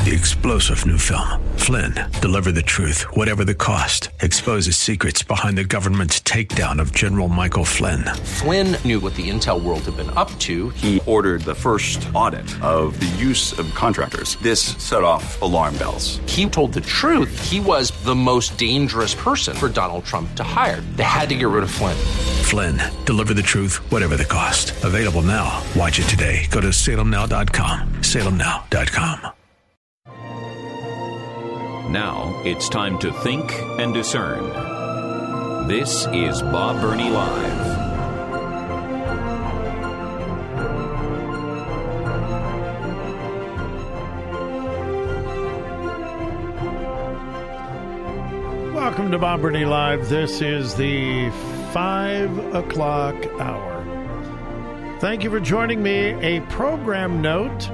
The explosive new film, Flynn, deliver the truth, whatever the cost, exposes secrets behind the government's takedown of General Michael Flynn. Flynn knew what the intel world had been up to. He ordered the first audit of the use of contractors. This set off alarm bells. He told the truth. He was the most dangerous person for Donald Trump to hire. They had to get rid of Flynn. Flynn, deliver the truth, whatever the cost. Available now. Watch it today. Go to salemnow.com. salemnow.com. Now it's time to think and discern. This is Bob Burney Live. Welcome to Bob Burney Live. This is the 5 o'clock hour. Thank you for joining me. A program note.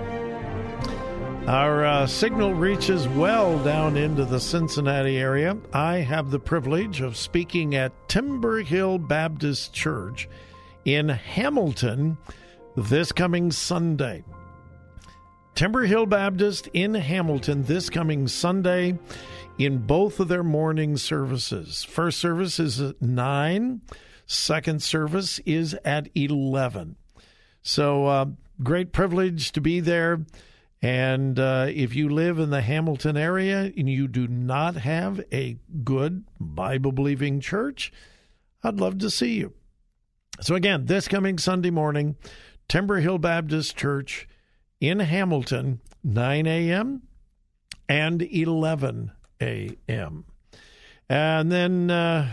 Our signal reaches well down into the Cincinnati area. I have the privilege of speaking at Timber Hill Baptist Church in Hamilton this coming Sunday. Timber Hill Baptist in Hamilton this coming Sunday in both of their morning services. First service is at 9. Second service is at 11. So great privilege to be there. And if you live in the Hamilton area and you do not have a good Bible-believing church, I'd love to see you. So again, this coming Sunday morning, Timber Hill Baptist Church in Hamilton, 9 a.m. and 11 a.m. And then,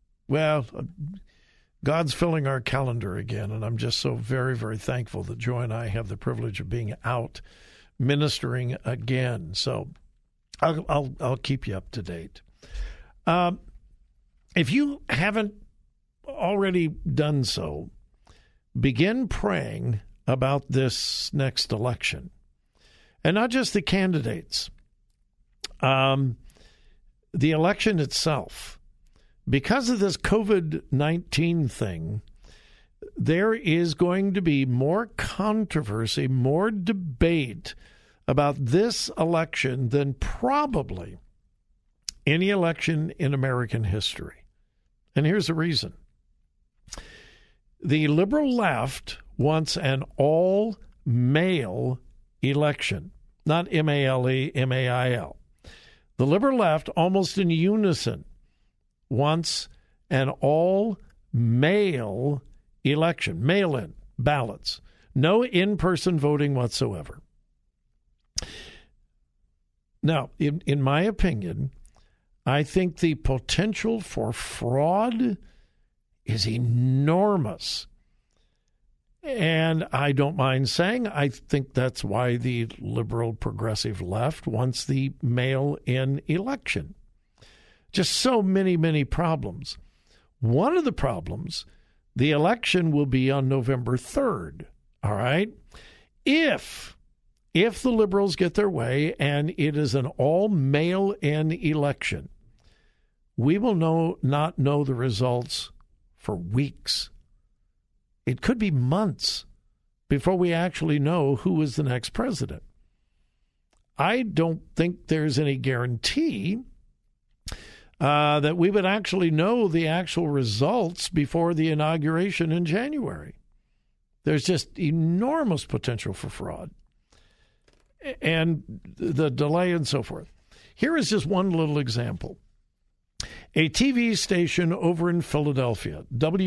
God's filling our calendar again, and I'm just so very, very thankful that Joy and I have the privilege of being out ministering again. So I'll keep you up to date. If you haven't already done so, begin praying about this next election. And not just the candidates. The election itself. Because of this COVID-19 thing, there is going to be more controversy, more debate about this election than probably any election in American history. And here's the reason. The liberal left wants an all-male election, not M-A-L-E, M-A-I-L. The liberal left, almost in unison, wants an all-male election, mail-in ballots, no in-person voting whatsoever. Now, in my opinion, I think the potential for fraud is enormous. And I don't mind saying I think that's why the liberal progressive left wants the mail-in election. Just so many, many problems. One of the problems, the election will be on November 3rd, all right? If the liberals get their way and it is an all-mail-in election, we will not know the results for weeks. It could be months before we actually know who is the next president. I don't think there's any guarantee that we would actually know the actual results before the inauguration in January. There's just enormous potential for fraud and the delay and so forth. Here is just one little example. A TV station over in Philadelphia,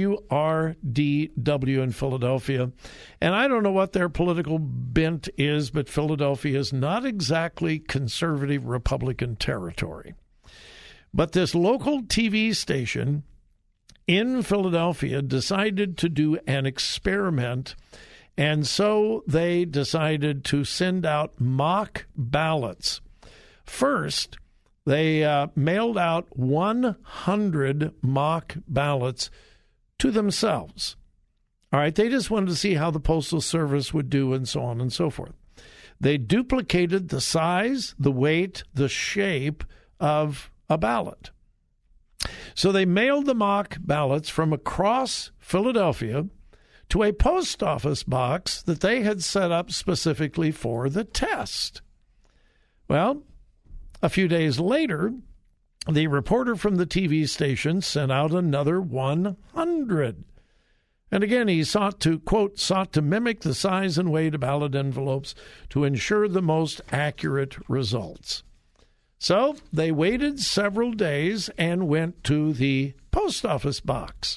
WRDW in Philadelphia, and I don't know what their political bent is, but Philadelphia is not exactly conservative Republican territory. But this local TV station in Philadelphia decided to do an experiment, and so they decided to send out mock ballots. First, they mailed out 100 mock ballots to themselves. All right, they just wanted to see how the Postal Service would do and so on and so forth. They duplicated the size, the weight, the shape of a ballot. So they mailed the mock ballots from across Philadelphia to a post office box that they had set up specifically for the test. Well, a few days later, the reporter from the TV station sent out another 100. And again, he sought to mimic the size and weight of ballot envelopes to ensure the most accurate results. So they waited several days and went to the post office box.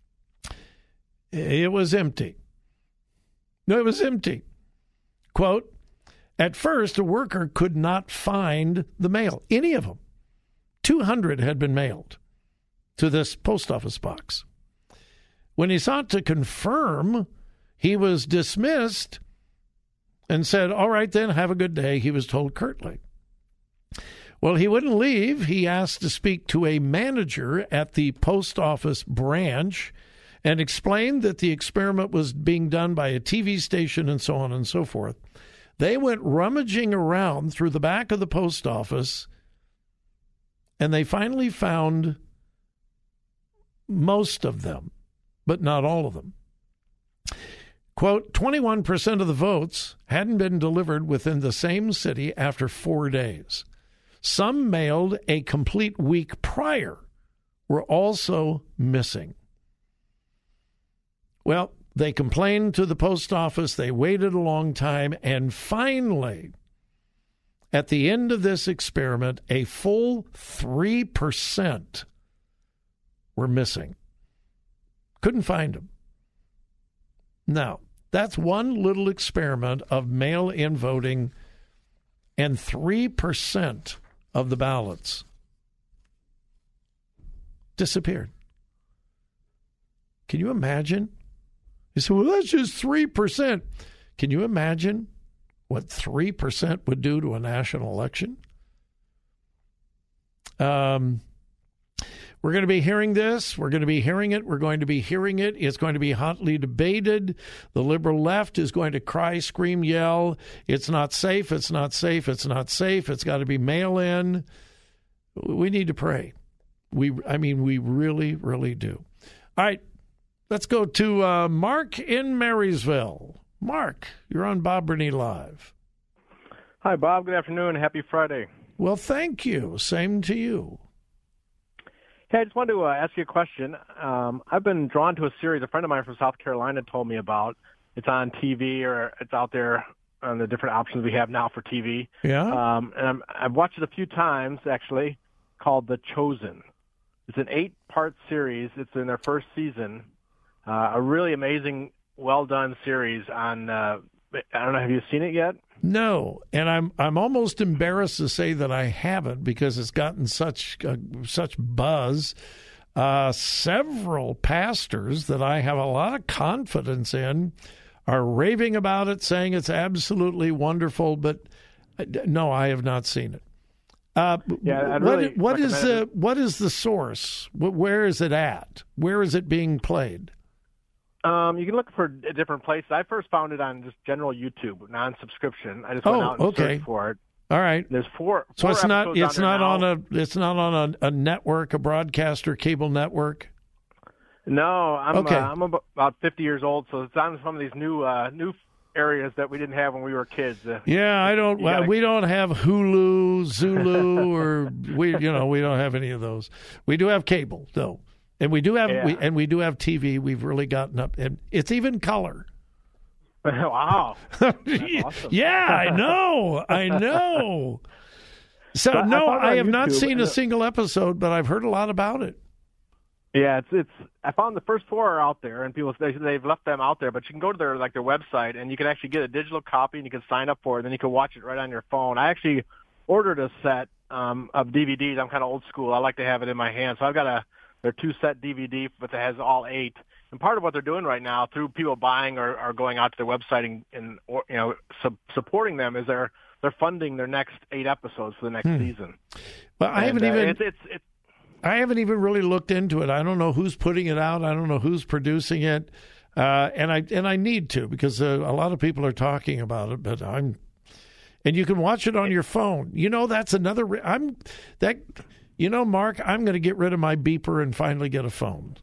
It was empty. No, it was empty. Quote, at first, a worker could not find the mail, any of them. 200 had been mailed to this post office box. When he sought to confirm, he was dismissed and said, all right, then, have a good day, he was told curtly. Well, he wouldn't leave. He asked to speak to a manager at the post office branch and explained that the experiment was being done by a TV station and so on and so forth. They went rummaging around through the back of the post office, and they finally found most of them, but not all of them. Quote, 21% of the votes hadn't been delivered within the same city after 4 days. Some mailed a complete week prior were also missing. Well, they complained to the post office. They waited a long time. And finally, at the end of this experiment, a full 3% were missing. Couldn't find them. Now, that's one little experiment of mail-in voting, and 3% of the ballots disappeared. Can you imagine? You say, well, that's just 3%. Can you imagine what 3% would do to a national election? We're going to be hearing this. We're going to be hearing it. We're going to be hearing it. It's going to be hotly debated. The liberal left is going to cry, scream, yell. It's not safe. It's not safe. It's not safe. It's got to be mail-in. We need to pray. We really, really do. All right. Let's go to Mark in Marysville. Mark, you're on Bob Burney Live. Hi, Bob. Good afternoon. Happy Friday. Well, thank you. Same to you. Hey, I just wanted to ask you a question. I've been drawn to a series a friend of mine from South Carolina told me about. It's on TV, or it's out there on the different options we have now for TV. Yeah. And I've watched it a few times, actually, called The Chosen. It's an 8-part series. It's in their first season. A really amazing, well-done series on, I don't know, have you seen it yet? No, and I'm almost embarrassed to say that I haven't, because it's gotten such buzz. Several pastors that I have a lot of confidence in are raving about it, saying it's absolutely wonderful. But no, I have not seen it. What is the source? Where is it at? Where is it being played? You can look for different places. I first found it on just general YouTube, non-subscription. I just went out and searched for it. All right. There's four So it's not on a network, a broadcaster, cable network. No, I'm about 50 years old, so it's on some of these new areas that we didn't have when we were kids. Yeah, we don't have Hulu, Zulu, or we don't have any of those. We do have cable though. And we do have we do have TV. We've really gotten up, and it's even color. Wow, that's awesome. Yeah, I know. So I have not seen a single episode, but I've heard a lot about it. Yeah, it's. I found the first 4 are out there, and people they've left them out there. But you can go to their website, and you can actually get a digital copy, and you can sign up for it. And then you can watch it right on your phone. I actually ordered a set of DVDs. I'm kind of old school. I like to have it in my hand, so I've got their 2-set DVD, but it has all 8. And part of what they're doing right now, through people buying or going out to their website and supporting them, is they're funding their next 8 episodes for the next season. Well, I haven't even really looked into it. I don't know who's putting it out. I don't know who's producing it, and I need to, because a lot of people are talking about it. But and you can watch it on your phone. That's another. Mark, I'm going to get rid of my beeper and finally get a phone.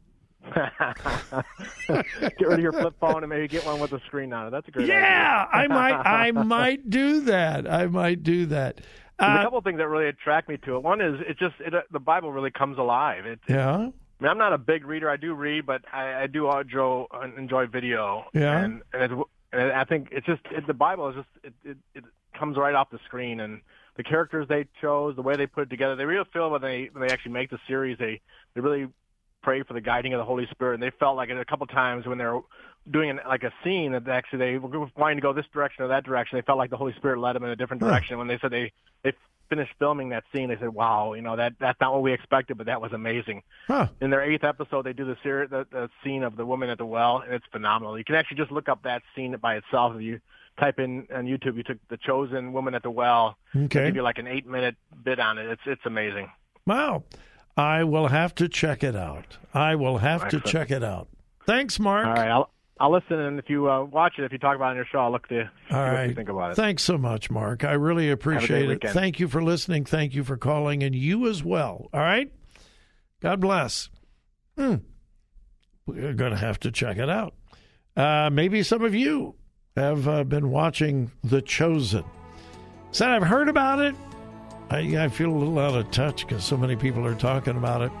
Get rid of your flip phone and maybe get one with a screen on it. That's a great idea. Yeah, I might do that. There's a couple of things that really attract me to it. One is the Bible really comes alive. Yeah. I mean, I'm not a big reader. I do read, but I do enjoy video. Yeah. And I think the Bible is it comes right off the screen, and the characters they chose, the way they put it together, they really feel when they actually make the series, they really pray for the guiding of the Holy Spirit, and they felt like it a couple times when they're doing a scene that actually they were wanting to go this direction or that direction. They felt like the Holy Spirit led them in a different direction. When they said they finished filming that scene, they said, "Wow, that's not what we expected, but that was amazing." In their 8th episode, they do the scene of the woman at the well, and it's phenomenal. You can actually just look up that scene by itself. If you type in on YouTube, you took The Chosen Woman at the Well. Okay. They give you like an 8-minute bit on it. It's amazing. Wow. I will have to check it out. Check it out. Thanks, Mark. All right, I'll listen, and if you watch it, if you talk about it on your show, I'll look to see what you think about it. Thanks so much, Mark. I really appreciate it. Thank you for listening. Thank you for calling, and you as well. All right? God bless. We're going to have to check it out. Maybe some of you have been watching The Chosen. Said I've heard about it. I feel a little out of touch because so many people are talking about it.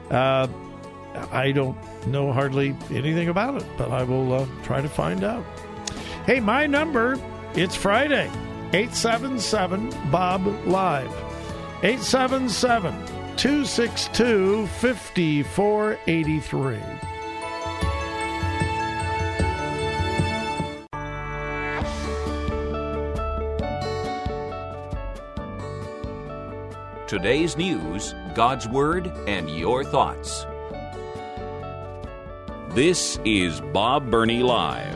I don't know hardly anything about it, but I will try to find out. Hey, my number, it's Friday, 877-BOB-LIVE, 877-262-5483. Today's news, God's Word, and your thoughts. This is Bob Burney Live.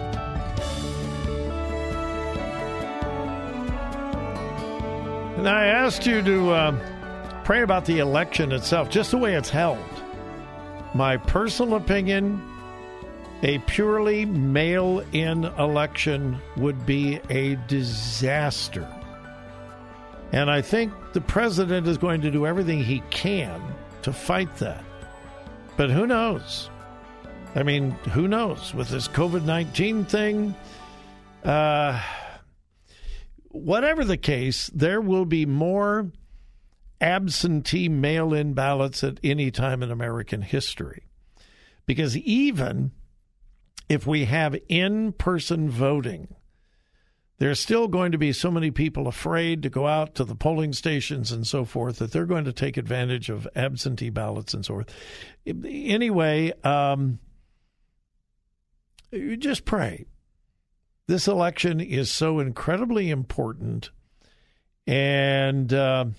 And I asked you to pray about the election itself, just the way it's held. My personal opinion, a purely mail-in election would be a disaster. And I think the president is going to do everything he can to fight that. But who knows? I mean, who knows? With this COVID-19 thing, whatever the case, there will be more absentee mail-in ballots at any time in American history. Because even if we have in-person voting, there's still going to be so many people afraid to go out to the polling stations and so forth that they're going to take advantage of absentee ballots and so forth. Anyway, you just pray. This election is so incredibly important, and I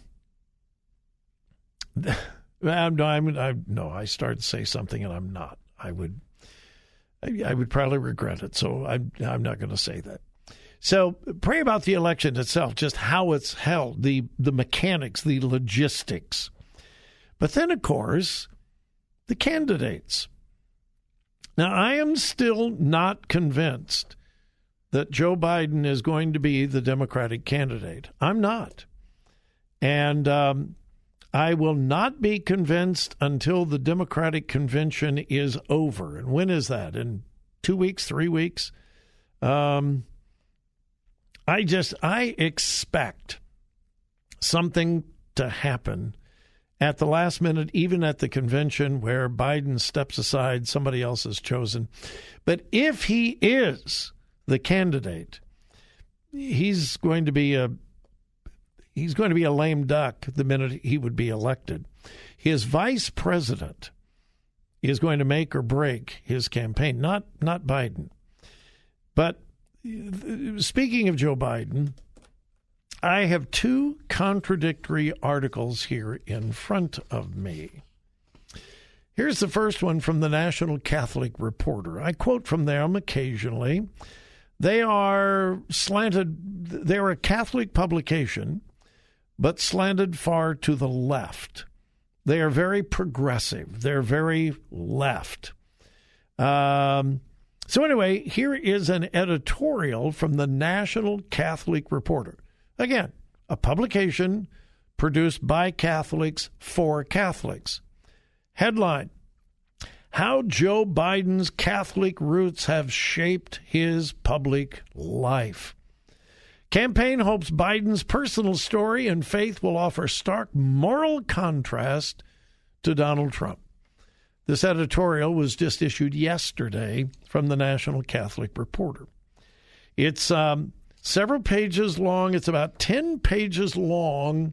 started to say something and I'm not. I would probably regret it, so I'm not going to say that. So pray about the election itself, just how it's held, the mechanics, the logistics. But then, of course, the candidates. Now, I am still not convinced that Joe Biden is going to be the Democratic candidate. I'm not. And I will not be convinced until the Democratic convention is over. And when is that? In 2 weeks, 3 weeks? I expect something to happen at the last minute, even at the convention where Biden steps aside, somebody else is chosen. But if he is the candidate, he's going to be a lame duck the minute he would be elected. His vice president is going to make or break his campaign, not Biden. But speaking of Joe Biden, I have two contradictory articles here in front of me. Here's the first one from the National Catholic Reporter. I quote from them occasionally. They are slanted. They're a Catholic publication, but slanted far to the left. They are very progressive. They're very left. So anyway, here is an editorial from the National Catholic Reporter. Again, a publication produced by Catholics for Catholics. Headline: How Joe Biden's Catholic roots have shaped his public life. Campaign hopes Biden's personal story and faith will offer stark moral contrast to Donald Trump. This editorial was just issued yesterday from the National Catholic Reporter. It's several pages long. It's about 10 pages long,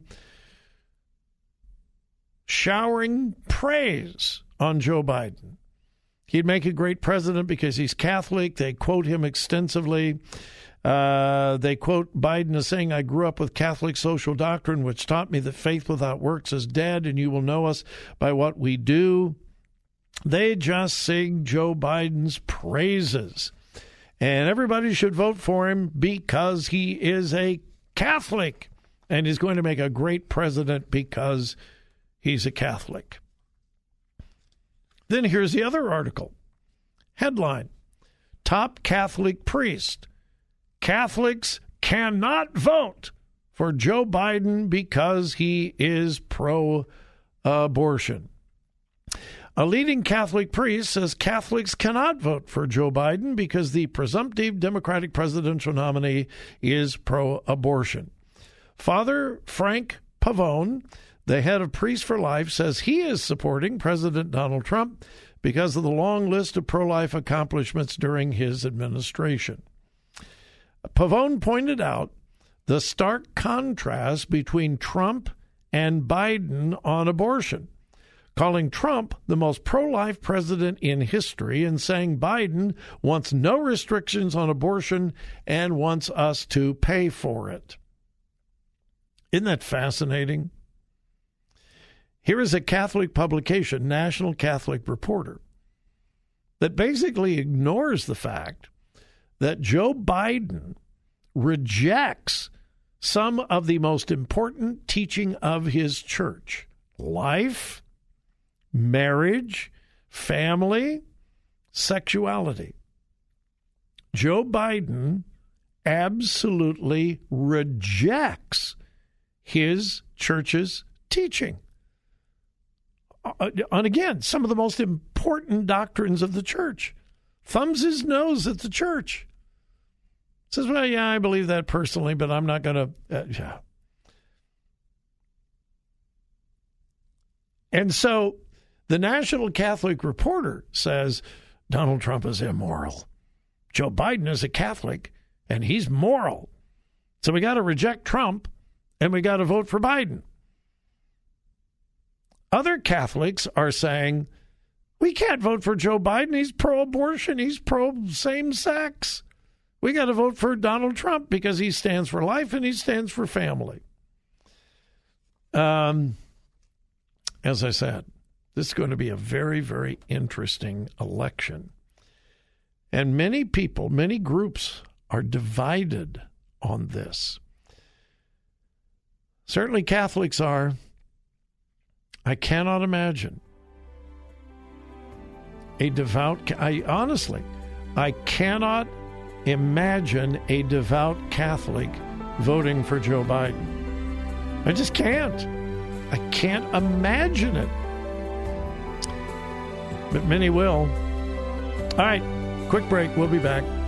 showering praise on Joe Biden. He'd make a great president because he's Catholic. They quote him extensively. They quote Biden as saying, "I grew up with Catholic social doctrine, which taught me that faith without works is dead, and you will know us by what we do." They just sing Joe Biden's praises. And everybody should vote for him because he is a Catholic, and he's going to make a great president because he's a Catholic. Then here's the other article. Headline, Top Catholic Priest. Catholics cannot vote for Joe Biden because he is pro-abortion. A leading Catholic priest says Catholics cannot vote for Joe Biden because the presumptive Democratic presidential nominee is pro-abortion. Father Frank Pavone, the head of Priests for Life, says he is supporting President Donald Trump because of the long list of pro-life accomplishments during his administration. Pavone pointed out the stark contrast between Trump and Biden on abortion, calling Trump the most pro-life president in history and saying Biden wants no restrictions on abortion and wants us to pay for it. Isn't that fascinating? Here is a Catholic publication, National Catholic Reporter, that basically ignores the fact that Joe Biden rejects some of the most important teaching of his church: life, marriage, family, sexuality. Joe Biden absolutely rejects his church's teaching on, again, some of the most important doctrines of the church. Thumbs his nose at the church. Says, well, yeah, I believe that personally, but I'm not going to... yeah. And so the National Catholic Reporter says Donald Trump is immoral. Joe Biden is a Catholic, and he's moral. So we got to reject Trump, and we got to vote for Biden. Other Catholics are saying, we can't vote for Joe Biden. He's pro-abortion. He's pro-same-sex. We got to vote for Donald Trump because he stands for life and he stands for family. As I said, this is going to be a very, very interesting election. And many people, many groups are divided on this. Certainly Catholics are. I cannot imagine a devout, I cannot imagine a devout Catholic voting for Joe Biden. I just can't. I can't imagine it. But many will. All right, quick break. We'll be back.